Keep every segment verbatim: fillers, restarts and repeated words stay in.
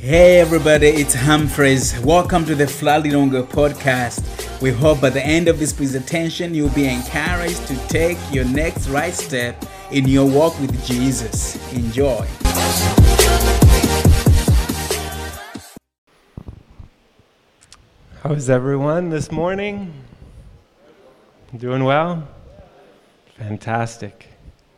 Hey everybody, it's Humphreys. Welcome to the Flalilonga podcast. We hope by the end of this presentation you'll be encouraged to take your next right step in your walk with Jesus. Enjoy. How's everyone this morning? Doing well? Fantastic.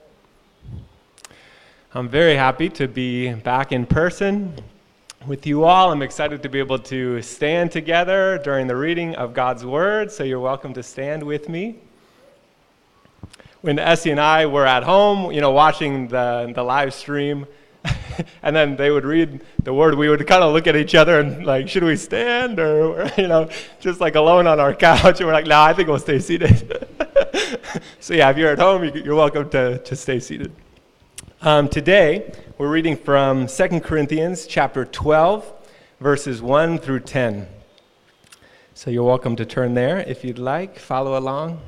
I'm very happy to be back in person with you all. I'm excited to be able to stand together during the reading of God's Word, so you're welcome to stand with me. When Essie and I were at home, you know, watching the, the live stream, and then they would read the Word, we would kind of look at each other and like, should we stand or, you know, just like alone on our couch, and we're like, no, I think we'll stay seated. So yeah, if you're at home, you're welcome to, to stay seated. Um, today, we're reading from Second Corinthians chapter twelve, verses one through ten. So you're welcome to turn there if you'd like. Follow along.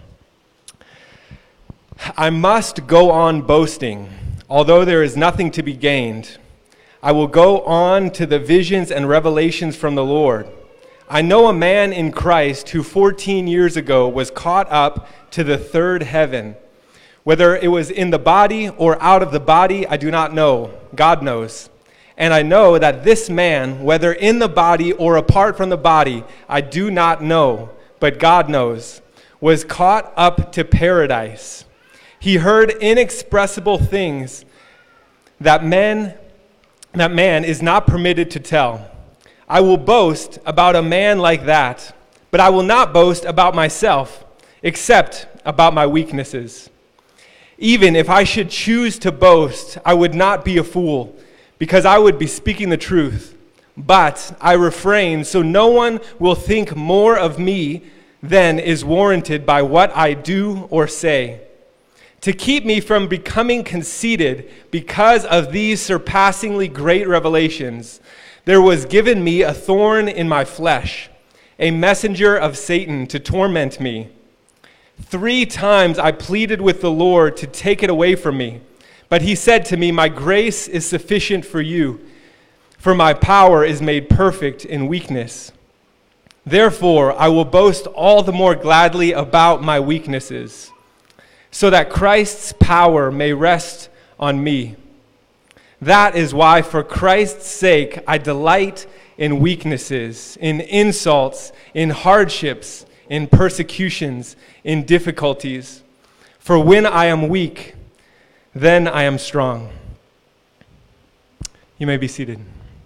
I must go on boasting, although there is nothing to be gained. I will go on to the visions and revelations from the Lord. I know a man in Christ who fourteen years ago was caught up to the third heaven. Whether it was in the body or out of the body, I do not know. God knows. And I know that this man, whether in the body or apart from the body, I do not know, but God knows, was caught up to paradise. He heard inexpressible things that men, that man is not permitted to tell. I will boast about a man like that, but I will not boast about myself, except about my weaknesses. Even if I should choose to boast, I would not be a fool, because I would be speaking the truth. But I refrain, so no one will think more of me than is warranted by what I do or say. To keep me from becoming conceited because of these surpassingly great revelations, there was given me a thorn in my flesh, a messenger of Satan to torment me. Three times I pleaded with the Lord to take it away from me, but he said to me, my grace is sufficient for you, for my power is made perfect in weakness. Therefore, I will boast all the more gladly about my weaknesses, so that Christ's power may rest on me. That is why, for Christ's sake, I delight in weaknesses, in insults, in hardships, in persecutions, in difficulties. For when I am weak, then I am strong. You may be seated.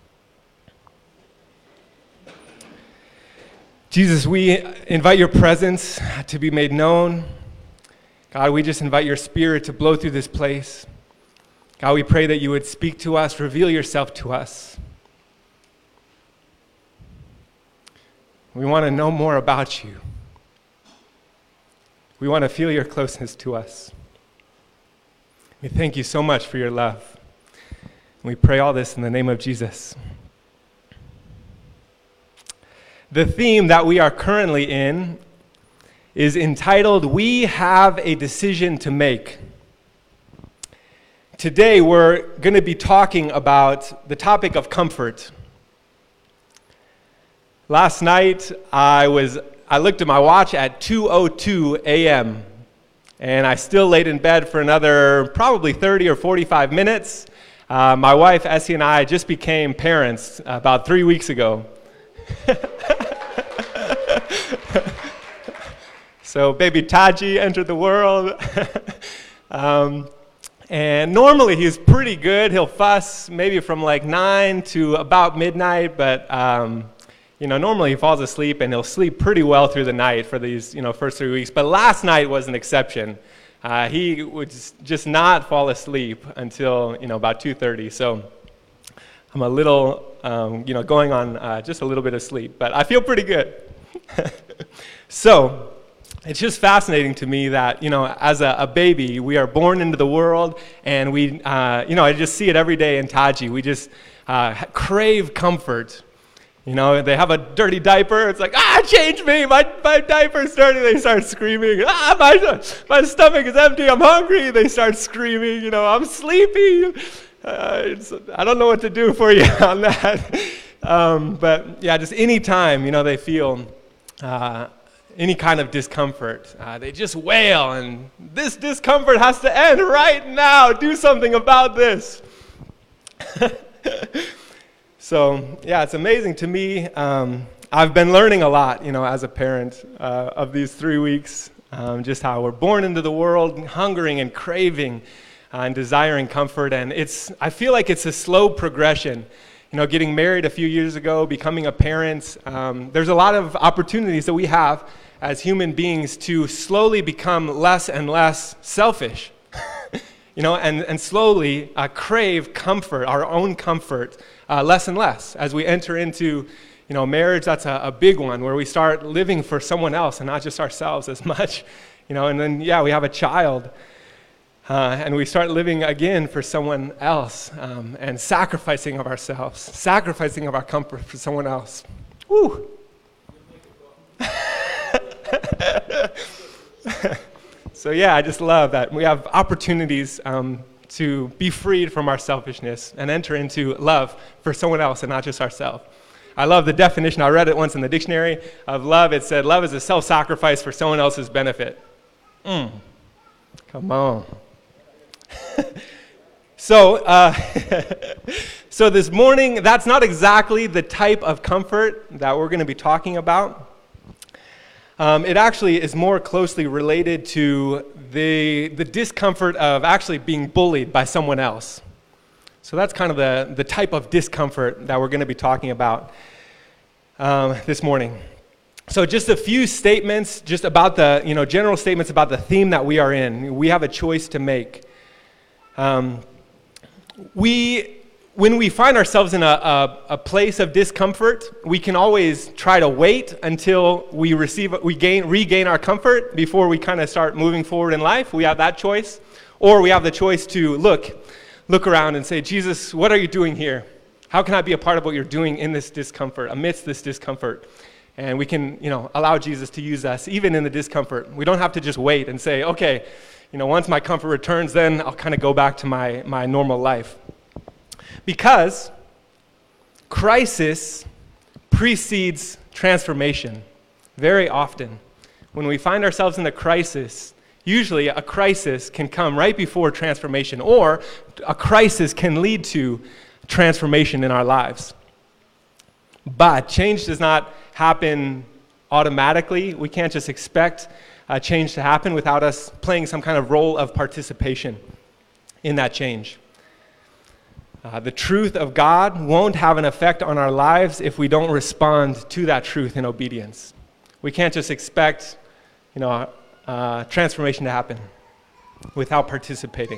Jesus, we invite your presence to be made known. God, we just invite your Spirit to blow through this place. God, we pray that you would speak to us, reveal yourself to us. We want to know more about you. We want to feel your closeness to us. We thank you so much for your love. We pray all this in the name of Jesus. The theme that we are currently in is entitled, We Have a Decision to Make. Today we're going to be talking about the topic of comfort. Last night I was I looked at my watch at two oh two a.m. and I still laid in bed for another probably thirty or forty-five minutes. Uh, my wife Essie and I just became parents about three weeks ago. So baby Taji entered the world. um, and normally he's pretty good. He'll fuss maybe from like nine to about midnight, but um, You know, normally he falls asleep and he'll sleep pretty well through the night for these, you know, first three weeks. But last night was an exception. Uh, he would just not fall asleep until, you know, about two thirty. So I'm a little, um, you know, going on uh, just a little bit of sleep. But I feel pretty good. So it's just fascinating to me that, you know, as a, a baby, we are born into the world. And we, uh, you know, I just see it every day in Taji. We just uh, crave comfort. You know, they have a dirty diaper. It's like, ah, change me. My my diaper's dirty. They start screaming. Ah, my my stomach is empty. I'm hungry. They start screaming. You know, I'm sleepy. Uh, it's, I don't know what to do for you on that. um, but yeah, just any time, you know, they feel uh, any kind of discomfort, uh, they just wail, and this discomfort has to end right now. Do something about this. So yeah, it's amazing to me. Um, I've been learning a lot, you know, as a parent uh, of these three weeks, um, just how we're born into the world, hungering and craving uh, and desiring comfort. And it's, I feel like it's a slow progression. You know, getting married a few years ago, becoming a parent, um, there's a lot of opportunities that we have as human beings to slowly become less and less selfish, you know, and, and slowly uh, crave comfort, our own comfort, uh, less and less. As we enter into, you know, marriage, that's a, a big one, where we start living for someone else and not just ourselves as much, you know, and then, yeah, we have a child. Uh, and we start living again for someone else um, and sacrificing of ourselves, sacrificing of our comfort for someone else. Woo! So yeah, I just love that we have opportunities um, to be freed from our selfishness and enter into love for someone else and not just ourselves. I love the definition. I read it once in the dictionary of love. It said, love is a self-sacrifice for someone else's benefit. Mm. Come on. so, uh, so this morning, that's not exactly the type of comfort that we're going to be talking about. Um, it actually is more closely related to the, the discomfort of actually being bullied by someone else. So that's kind of the, the type of discomfort that we're going to be talking about um, this morning. So just a few statements, just about the, you know, general statements about the theme that we are in. We have a choice to make. Um, we, when we find ourselves in a, a, a place of discomfort, we can always try to wait until we receive, we gain, regain our comfort before we kind of start moving forward in life. We have that choice. Or we have the choice to look, look around and say, Jesus, what are you doing here? How can I be a part of what you're doing in this discomfort, amidst this discomfort? And we can, you know, allow Jesus to use us even in the discomfort. We don't have to just wait and say, okay, you know, once my comfort returns, then I'll kind of go back to my, my normal life. Because crisis precedes transformation very often. When we find ourselves in a crisis, usually a crisis can come right before transformation, or a crisis can lead to transformation in our lives. But change does not happen automatically. We can't just expect uh, change to happen without us playing some kind of role of participation in that change. Uh, the truth of God won't have an effect on our lives if we don't respond to that truth in obedience. We can't just expect, you know, uh, transformation to happen without participating.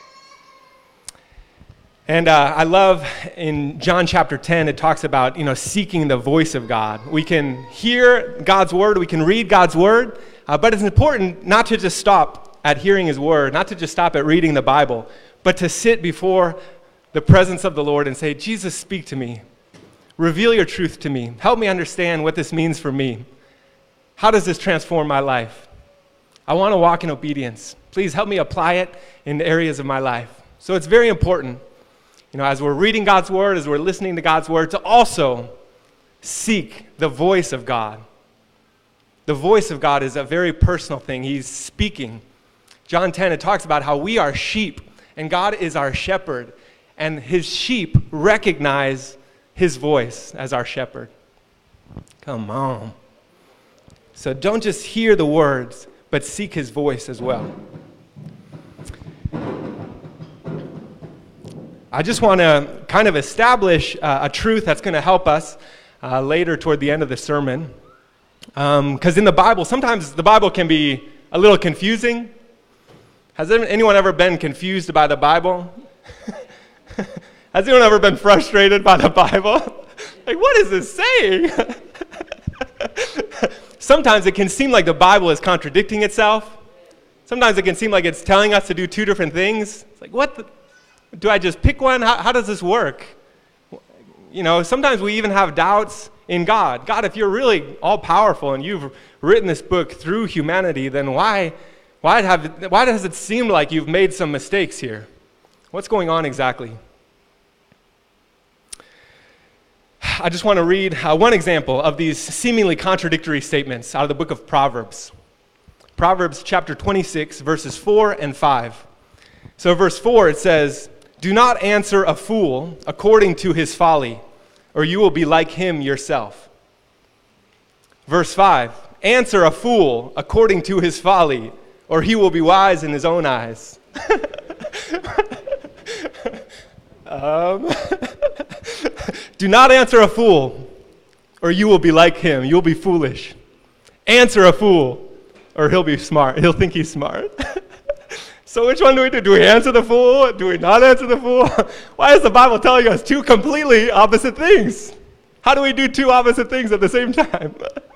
And uh, I love in John chapter ten, it talks about, you know, seeking the voice of God. We can hear God's word, we can read God's word, uh, but it's important not to just stop at hearing his word, not to just stop at reading the Bible, but to sit before the presence of the Lord and say, Jesus, speak to me. Reveal your truth to me. Help me understand what this means for me. How does this transform my life? I want to walk in obedience. Please help me apply it in the areas of my life. So it's very important, you know, as we're reading God's word, as we're listening to God's word, to also seek the voice of God. The voice of God is a very personal thing. He's speaking. John ten, it talks about how we are sheep, and God is our shepherd, and his sheep recognize his voice as our shepherd. Come on. So don't just hear the words, but seek his voice as well. I just want to kind of establish uh, a truth that's going to help us uh, later toward the end of the sermon. Because um, in the Bible, sometimes the Bible can be a little confusing. Has anyone ever been confused by the Bible? Has anyone ever been frustrated by the Bible? Like, what is this saying? Sometimes it can seem like the Bible is contradicting itself. Sometimes it can seem like it's telling us to do two different things. It's like, what the, do I just pick one? How, how does this work? You know, sometimes we even have doubts in God. God, if you're really all-powerful and you've written this book through humanity, then why, why, have, why does it seem like you've made some mistakes here? What's going on exactly? I just want to read uh, one example of these seemingly contradictory statements out of the book of Proverbs. Proverbs chapter twenty-six, verses four and five. So verse four, it says, "Do not answer a fool according to his folly, or you will be like him yourself." Verse five, "Answer a fool according to his folly, or he will be wise in his own eyes." um, "Do not answer a fool, or you will be like him. You'll be foolish. Answer a fool, or he'll be smart. He'll think he's smart." So which one do we do? Do we answer the fool? Do we not answer the fool? Why is the Bible telling us two completely opposite things? How do we do two opposite things at the same time?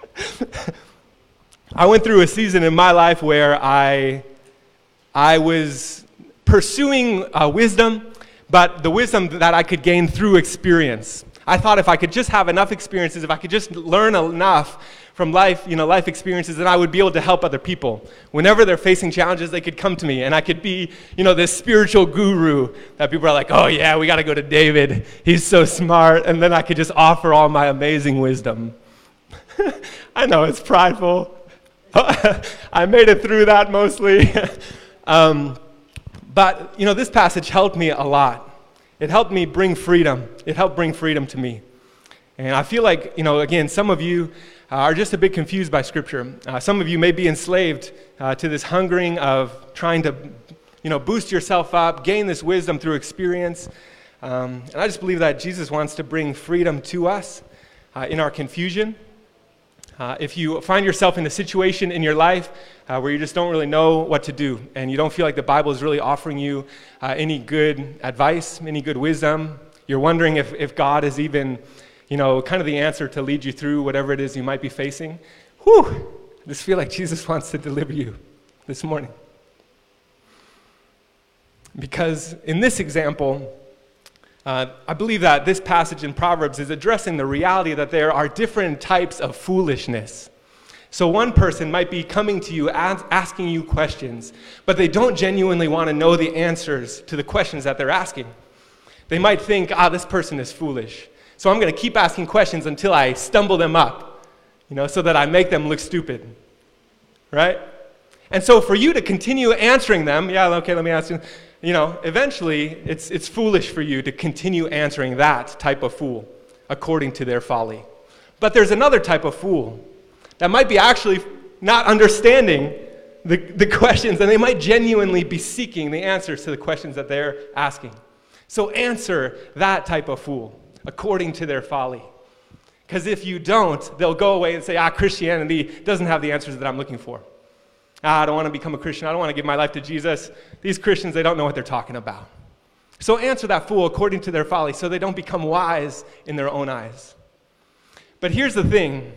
I went through a season in my life where I, I was pursuing uh, wisdom, but the wisdom that I could gain through experience. I thought if I could just have enough experiences, if I could just learn enough from life, you know, life experiences, then I would be able to help other people. Whenever they're facing challenges, they could come to me, and I could be, you know, this spiritual guru that people are like, "Oh yeah, we got to go to David. He's so smart." And then I could just offer all my amazing wisdom. I know it's prideful. I made it through that mostly. um, but, you know, this passage helped me a lot. It helped me bring freedom. It helped bring freedom to me. And I feel like, you know, again, some of you uh, are just a bit confused by Scripture. Uh, some of you may be enslaved uh, to this hungering of trying to, you know, boost yourself up, gain this wisdom through experience. Um, and I just believe that Jesus wants to bring freedom to us uh, in our confusion. Uh, if you find yourself in a situation in your life uh, where you just don't really know what to do, and you don't feel like the Bible is really offering you uh, any good advice, any good wisdom, you're wondering if, if God is even, you know, kind of the answer to lead you through whatever it is you might be facing, whew, I just feel like Jesus wants to deliver you this morning. Because in this example, Uh, I believe that this passage in Proverbs is addressing the reality that there are different types of foolishness. So one person might be coming to you as, asking you questions, but they don't genuinely want to know the answers to the questions that they're asking. They might think, ah, this person is foolish, so I'm going to keep asking questions until I stumble them up, you know, so that I make them look stupid, right? And so for you to continue answering them, yeah, okay, let me ask you, you know, eventually it's it's foolish for you to continue answering that type of fool according to their folly. But there's another type of fool that might be actually not understanding the, the questions, and they might genuinely be seeking the answers to the questions that they're asking. So answer that type of fool according to their folly. Because if you don't, they'll go away and say, ah, Christianity doesn't have the answers that I'm looking for. Ah, I don't want to become a Christian. I don't want to give my life to Jesus. These Christians, they don't know what they're talking about. So answer that fool according to their folly so they don't become wise in their own eyes. But here's the thing.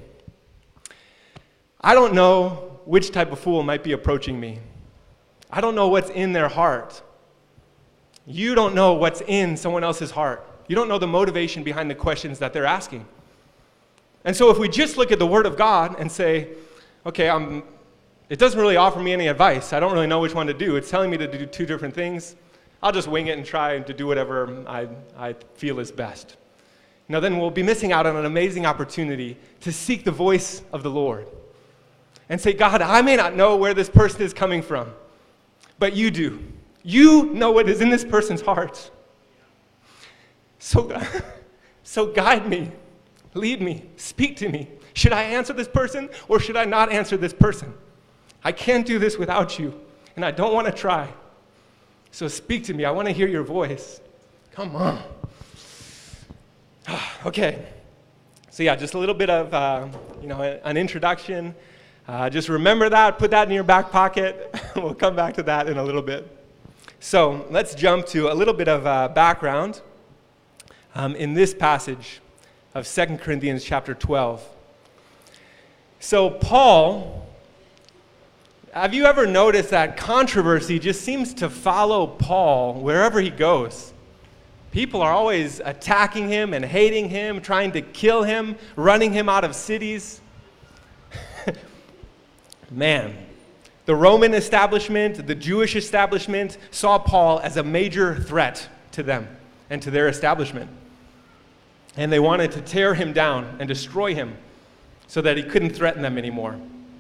I don't know which type of fool might be approaching me. I don't know what's in their heart. You don't know what's in someone else's heart. You don't know the motivation behind the questions that they're asking. And so if we just look at the Word of God and say, okay, I'm... it doesn't really offer me any advice. I don't really know which one to do. It's telling me to do two different things. I'll just wing it and try to do whatever I, I feel is best. You know, then we'll be missing out on an amazing opportunity to seek the voice of the Lord and say, God, I may not know where this person is coming from, but you do. You know what is in this person's heart. So, so guide me, lead me, speak to me. Should I answer this person or should I not answer this person? I can't do this without you, and I don't want to try. So speak to me. I want to hear your voice. Come on. Okay. So yeah, just a little bit of, uh, you know, an introduction. Uh, just remember that. Put that in your back pocket. We'll come back to that in a little bit. So let's jump to a little bit of uh, background um, in this passage of Second Corinthians chapter twelve. So Paul... have you ever noticed that controversy just seems to follow Paul wherever he goes? People are always attacking him and hating him, trying to kill him, running him out of cities. Man, the Roman establishment, the Jewish establishment saw Paul as a major threat to them and to their establishment. and they wanted to tear him down and destroy him so that he couldn't threaten them anymore.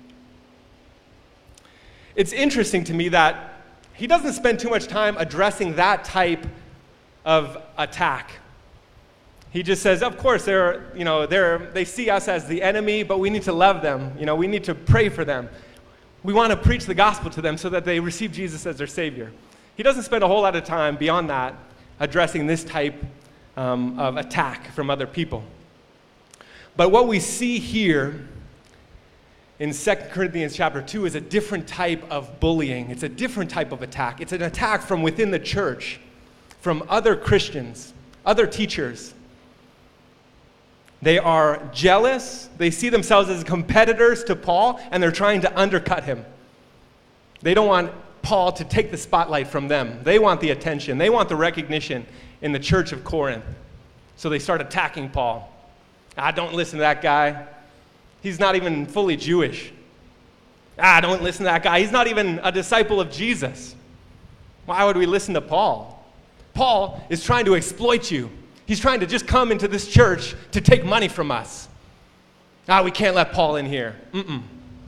It's interesting to me that he doesn't spend too much time addressing that type of attack. He just says, of course, they're, you know, they're, they see us as the enemy, but we need to love them. You know, we need to pray for them. We want to preach the gospel to them so that they receive Jesus as their Savior. He doesn't spend a whole lot of time beyond that addressing this type um, of attack from other people. But what we see here in Second Corinthians chapter two is a different type of bullying. It's a different type of attack. It's an attack from within the church, from other Christians, other teachers. They are jealous. They see themselves as competitors to Paul, and they're trying to undercut him. They don't want Paul to take the spotlight from them. They want the attention. They want the recognition in the church of Corinth. So they start attacking Paul. Ah, don't listen to that guy. He's not even fully Jewish. Ah, don't listen to that guy. He's not even a disciple of Jesus. Why would we listen to Paul? Paul is trying to exploit you. He's trying to just come into this church to take money from us. Ah, we can't let Paul in here. Mm-mm.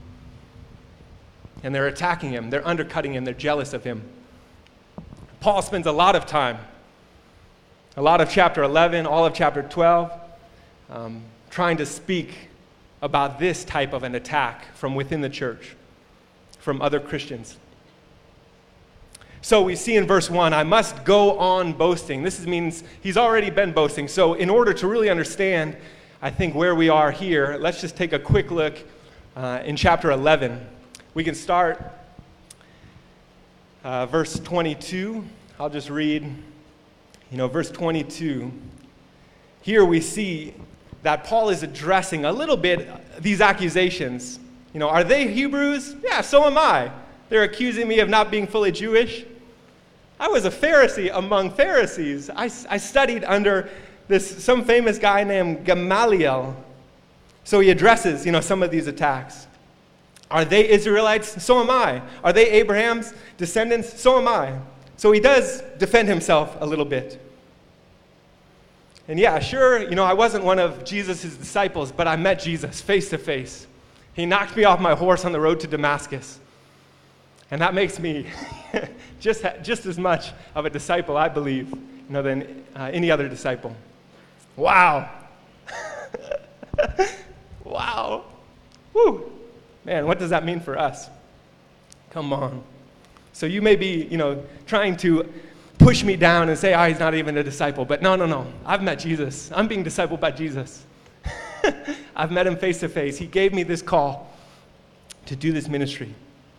And they're attacking him. They're undercutting him. They're jealous of him. Paul spends a lot of time, a lot of chapter eleven, all of chapter twelve, um, trying to speak about this type of an attack from within the church, from other Christians. So we see in verse one, I must go on boasting. This means he's already been boasting. So in order to really understand, I think, where we are here, let's just take a quick look uh, in chapter eleven. We can start uh, verse twenty-two. I'll just read, you know, verse twenty-two. Here we see that Paul is addressing a little bit these accusations. You know, are they Hebrews? Yeah, so am I. They're accusing me of not being fully Jewish. I was a Pharisee among Pharisees. I, I studied under this some famous guy named Gamaliel. So he addresses, you know, some of these attacks. Are they Israelites? So am I. Are they Abraham's descendants? So am I. So he does defend himself a little bit. And yeah, sure, you know, I wasn't one of Jesus' disciples, but I met Jesus face to face. He knocked me off my horse on the road to Damascus. And that makes me just, just as much of a disciple, I believe, you know, than uh, any other disciple. Wow. Wow. Woo. Man, what does that mean for us? Come on. So you may be, you know, trying to push me down and say, oh, he's not even a disciple. But no, no, no. I've met Jesus. I'm being discipled by Jesus. I've met him face to face. He gave me this call to do this ministry.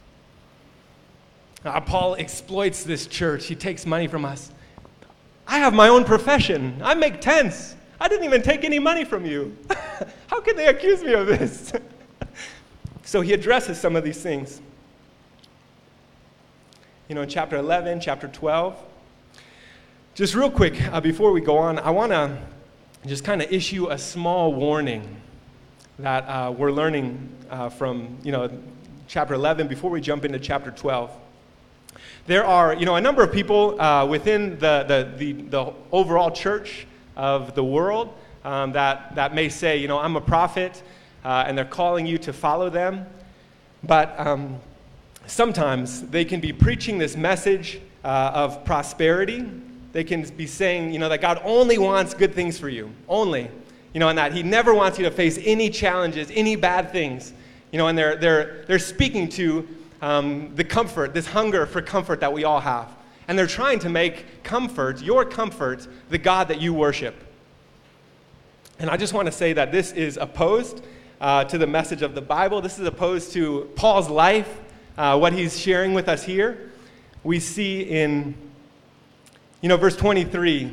Uh, Paul exploits this church. He takes money from us. I have my own profession. I make tents. I didn't even take any money from you. How can they accuse me of this? So he addresses some of these things. You know, in chapter eleven, chapter twelve. Just real quick, uh, before we go on, I want to just kind of issue a small warning that uh, we're learning uh, from, you know, chapter eleven before we jump into chapter twelve. There are, you know, a number of people uh, within the, the, the, the overall church of the world um, that, that may say, you know, I'm a prophet, uh, and they're calling you to follow them. But um, sometimes they can be preaching this message uh, of prosperity. They can be saying, you know, that God only wants good things for you, only. You know, and that he never wants you to face any challenges, any bad things. You know, and they're, they're, they're speaking to Um, the comfort, this hunger for comfort that we all have. And they're trying to make comfort, your comfort, the God that you worship. And I just want to say that this is opposed uh, to the message of the Bible. This is opposed to Paul's life, uh, what he's sharing with us here. We see in, you know, verse twenty-three,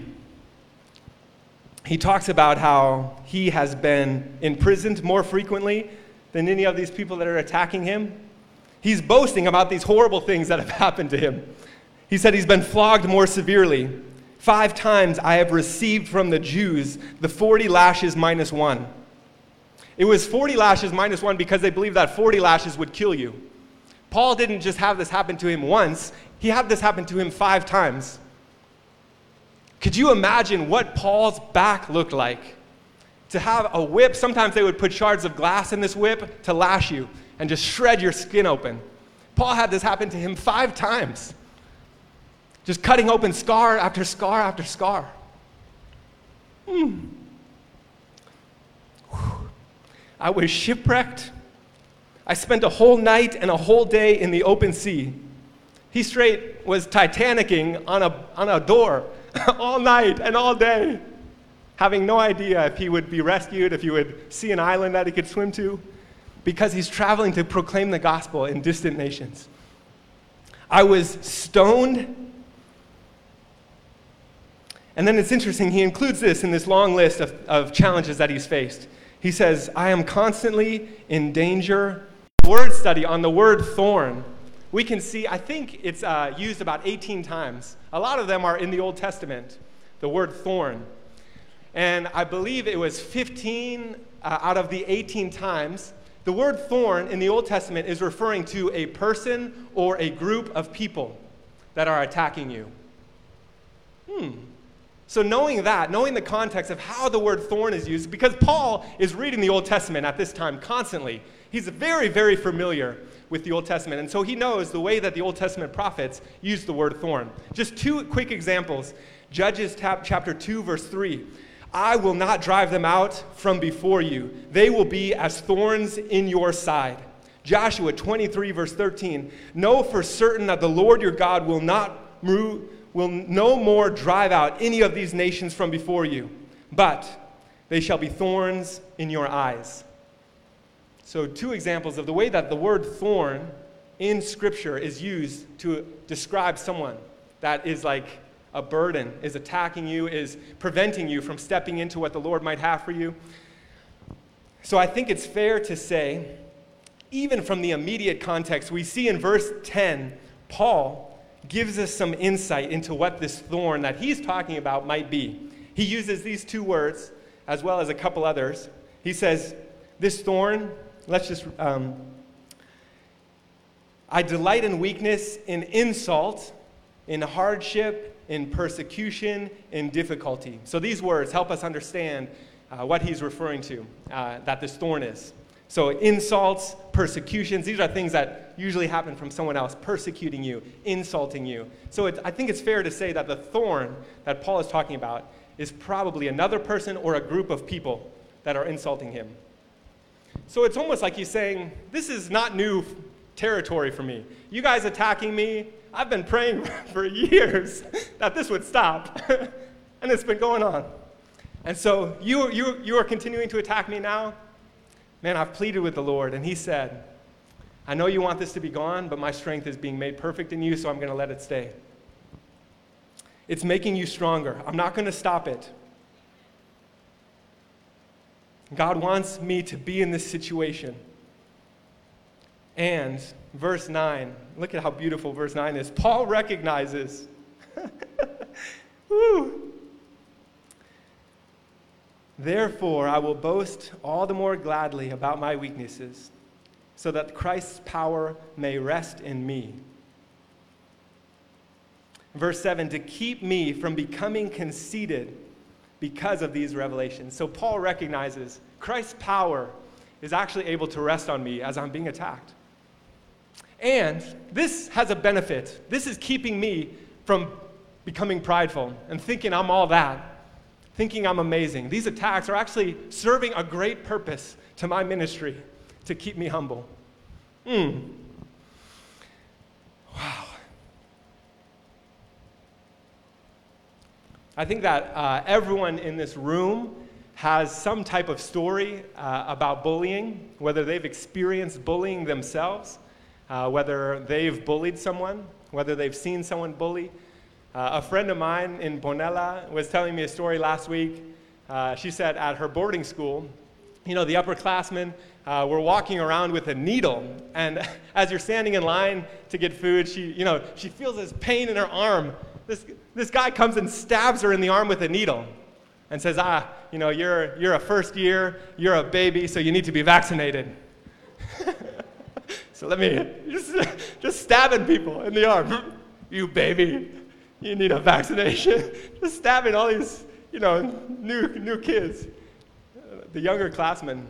he talks about how he has been imprisoned more frequently than any of these people that are attacking him. He's boasting about these horrible things that have happened to him. He said he's been flogged more severely. Five times I have received from the Jews the forty lashes minus one. It was forty lashes minus one because they believed that forty lashes would kill you. Paul didn't just have this happen to him once. He had this happen to him five times. Could you imagine what Paul's back looked like To have a whip, sometimes they would put shards of glass in this whip to lash you and just shred your skin open. Paul had this happen to him five times. Just cutting open scar after scar after scar. Hmm. I was shipwrecked. I spent a whole night and a whole day in the open sea. He straight was Titanicking on a, on a door all night and all day, having no idea if he would be rescued, if he would see an island that he could swim to, because he's traveling to proclaim the gospel in distant nations. I was stoned. And then it's interesting, he includes this in this long list of, of challenges that he's faced. He says, I am constantly in danger. Word study on the word thorn. We can see, I think it's uh, used about eighteen times. A lot of them are in the Old Testament, the word thorn. And I believe it was fifteen uh, out of the eighteen times. The word thorn in the Old Testament is referring to a person or a group of people that are attacking you. Hmm. So knowing that, knowing the context of how the word thorn is used, because Paul is reading the Old Testament at this time constantly. He's very, very familiar with the Old Testament, and so he knows the way that the Old Testament prophets use the word thorn. Just two quick examples. Judges chapter two, verse three. I will not drive them out from before you. They will be as thorns in your side. Joshua twenty-three, verse thirteen. Know for certain that the Lord your God will not move, will no more drive out any of these nations from before you, but they shall be thorns in your eyes. So two examples of the way that the word thorn in Scripture is used to describe someone that is like a burden, is attacking you, is preventing you from stepping into what the Lord might have for you. So I think it's fair to say, even from the immediate context, we see in verse ten, Paul gives us some insight into what this thorn that he's talking about might be. He uses these two words, as well as a couple others. He says, this thorn, let's just, um, I delight in weakness, in insult, in hardship, in persecution, in difficulty. So these words help us understand uh, what he's referring to, uh, that this thorn is. So insults, persecutions, these are things that usually happen from someone else, persecuting you, insulting you. So it, I think it's fair to say that the thorn that Paul is talking about is probably another person or a group of people that are insulting him. So it's almost like he's saying, this is not new territory for me. You guys attacking me, I've been praying for years that this would stop, and it's been going on. And so you, you, you are continuing to attack me now? Man, I've pleaded with the Lord, and he said, I know you want this to be gone, but my strength is being made perfect in you, so I'm going to let it stay. It's making you stronger. I'm not going to stop it. God wants me to be in this situation. And verse nine, look at how beautiful verse nine is. Paul recognizes, woo, therefore I will boast all the more gladly about my weaknesses, so that Christ's power may rest in me. Verse seven, to keep me from becoming conceited because of these revelations. So Paul recognizes Christ's power is actually able to rest on me as I'm being attacked. And this has a benefit. This is keeping me from becoming prideful and thinking I'm all that, thinking I'm amazing. These attacks are actually serving a great purpose to my ministry, to keep me humble. Hmm. Wow. I think that uh, everyone in this room has some type of story uh, about bullying, whether they've experienced bullying themselves, uh, whether they've bullied someone, whether they've seen someone bully. Uh, a friend of mine in Bonella was telling me a story last week. Uh, she said at her boarding school, you know, the upperclassmen uh, were walking around with a needle, and as you're standing in line to get food, she, you know, she feels this pain in her arm. This, this guy comes and stabs her in the arm with a needle and says, ah, you know, you're, you're a first year, you're a baby, so you need to be vaccinated. So let me, just, just stabbing people in the arm. You baby, you need a vaccination. Just stabbing all these, you know, new, new kids. the younger classmen,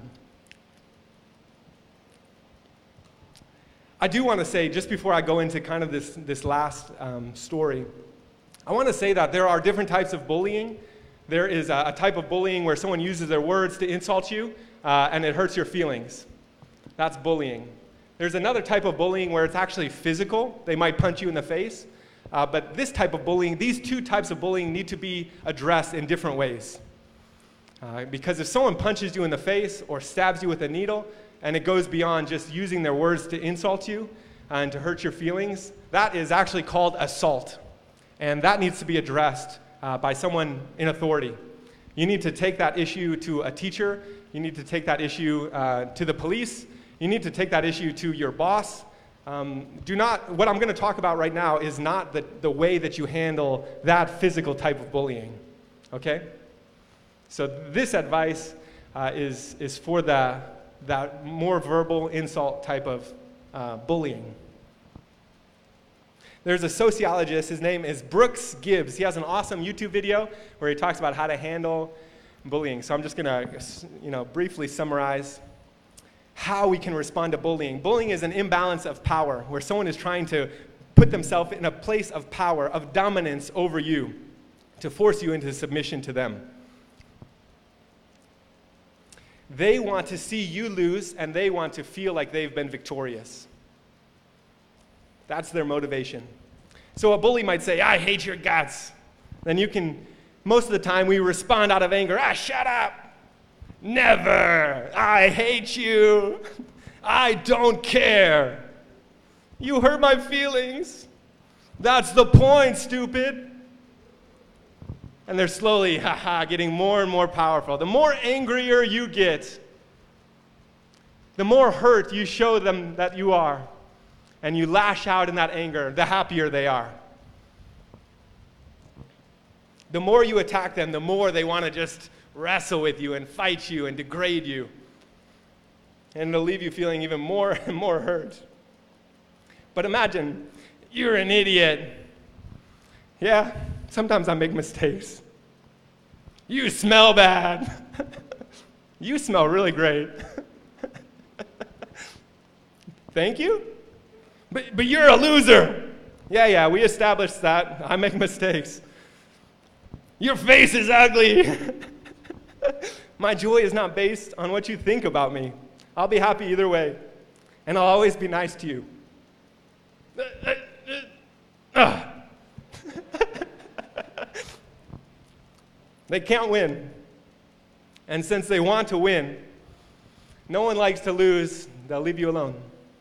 I do want to say, just before I go into kind of this, this last um, story, I want to say that there are different types of bullying. There is a, a type of bullying where someone uses their words to insult you, uh, and it hurts your feelings. That's bullying. There's another type of bullying where it's actually physical. They might punch you in the face. Uh, but this type of bullying, these two types of bullying need to be addressed in different ways. Uh, because if someone punches you in the face or stabs you with a needle, and it goes beyond just using their words to insult you and to hurt your feelings, that is actually called assault. And that needs to be addressed uh, by someone in authority. You need to take that issue to a teacher. You need to take that issue uh, to the police. You need to take that issue to your boss. Um, do not, what I'm going to talk about right now is not the, the way that you handle that physical type of bullying, okay? So this advice uh, is, is for the, that more verbal insult type of uh, bullying. There's a sociologist, his name is Brooks Gibbs. He has an awesome YouTube video where he talks about how to handle bullying. So I'm just going to, you know, briefly summarize how we can respond to bullying. Bullying is an imbalance of power, where someone is trying to put themselves in a place of power, of dominance over you, to force you into submission to them. They want to see you lose, and they want to feel like they've been victorious. That's their motivation. So a bully might say, I hate your guts. Then you can, most of the time we respond out of anger, ah, shut up. Never. I hate you. I don't care. You hurt my feelings. That's the point, stupid. And they're slowly, haha, getting more and more powerful. The more angrier you get, the more hurt you show them that you are, and you lash out in that anger, the happier they are. The more you attack them, the more they want to just wrestle with you and fight you and degrade you. And it'll leave you feeling even more and more hurt. But imagine, you're an idiot. Yeah, sometimes I make mistakes. You smell bad. You smell really great. Thank you? But, but you're a loser. Yeah, yeah, we established that. I make mistakes. Your face is ugly. My joy is not based on what you think about me. I'll be happy either way, and I'll always be nice to you. They can't win. And since they want to win, no one likes to lose. They'll leave you alone.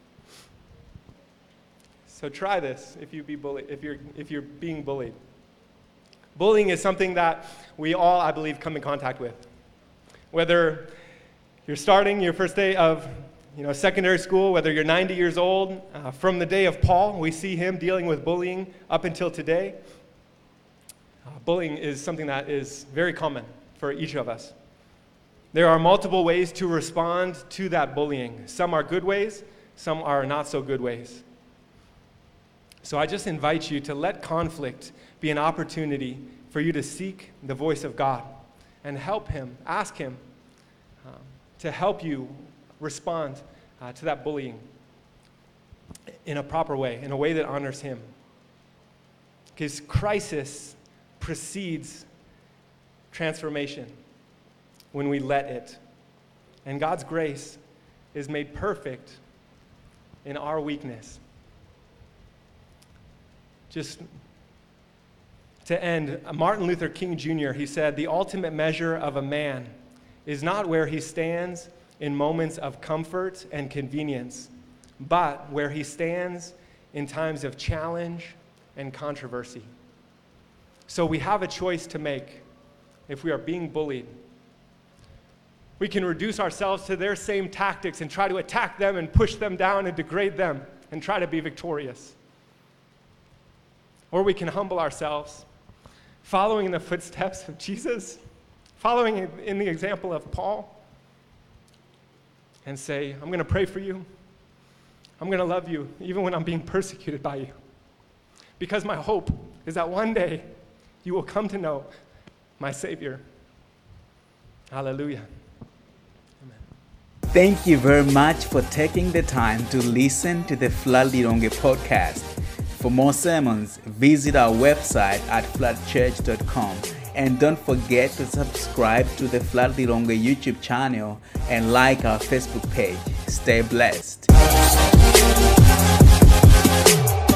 So try this if you be bullied, if you're if you're being bullied. Bullying is something that we all, I believe, come in contact with. Whether you're starting your first day of you know, secondary school, whether you're ninety years old, uh, from the day of Paul, we see him dealing with bullying up until today. Uh, bullying is something that is very common for each of us. There are multiple ways to respond to that bullying. Some are good ways, some are not so good ways. So I just invite you to let conflict be an opportunity for you to seek the voice of God and help him, ask him um, to help you respond uh, to that bullying in a proper way, in a way that honors him. Because crisis precedes transformation when we let it. And God's grace is made perfect in our weakness. Just to end, Martin Luther King Junior, he said, the ultimate measure of a man is not where he stands in moments of comfort and convenience, but where he stands in times of challenge and controversy. So we have a choice to make if we are being bullied. We can reduce ourselves to their same tactics and try to attack them and push them down and degrade them and try to be victorious. Or we can humble ourselves, following in the footsteps of Jesus, following in the example of Paul, and say, I'm going to pray for you. I'm going to love you, even when I'm being persecuted by you. Because my hope is that one day you will come to know my Savior. Hallelujah. Thank you very much for taking the time to listen to the Flalilonge podcast. For more sermons, visit our website at flat church dot com. And don't forget to subscribe to the Flalilonge YouTube channel and like our Facebook page. Stay blessed.